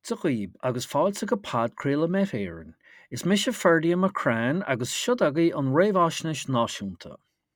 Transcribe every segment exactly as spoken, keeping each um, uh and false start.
de ghaoibh agus fáilte go pad craoladh met éireann. Is mise Ferdy a Cran agus siod agaí an réamhaisnéis náisiúnta.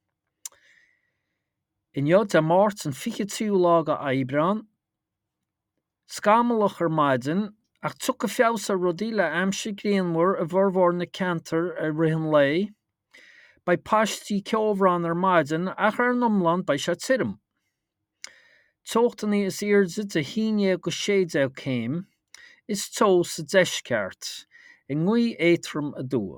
In iad de máirt an fiche tú lága aibreán, scamalach ar maidin ach tu go feabhsa rudaí le aimse grianmhar a bhormhór na cantar a rithean lei, ba páistí ceomhrán ar maidin ach ar an iomlán ba sé tirim. Tóchtaní is airde de híine go séideag céim, is tó sa deisceart, i ngcaoi éitrim a dua.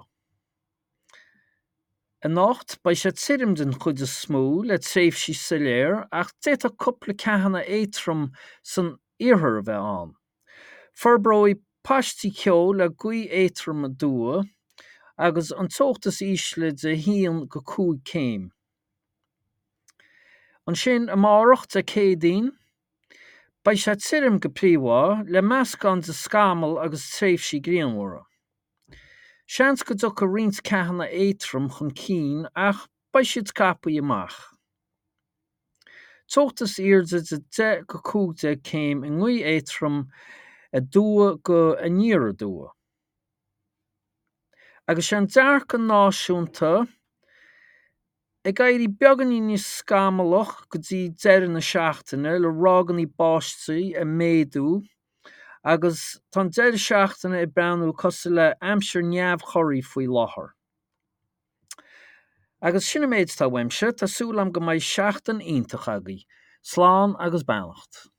A nacht ba sé tirim den chuid a smú le tréimhsí sa léir ach déit a cúpla ceathanna éitrim san iarthar a bheith an. Forbróidh páistí ceo le gaoi éitrim a dua agus an tóchtas ísle de híon go cúig céim. An sin amárach de céadaoin, ba sé tirim go príomhá le meascán de scamal agus tréimhsí grianmhara. Seans go dtugh a roinnt ceathanna éitrim chun cinn ach ba siad capaí amach. Tóchtas airde de de go cúig céim i ngcaoi éitrim a dua go a níor a dua. Agus an dearcan náisiúnta, ag éirí beaganí níos scamalach go dtí deireadh na seachtaine le ráganí báistí a méadú, agus tá deireadh seachtaine i beanú cosúil le aimsir neamhchoirí faoi láthair. Agus sinna méid tá weimse, tásúil am go mbeidh seachtain iontach agaí. Slán agus beannacht.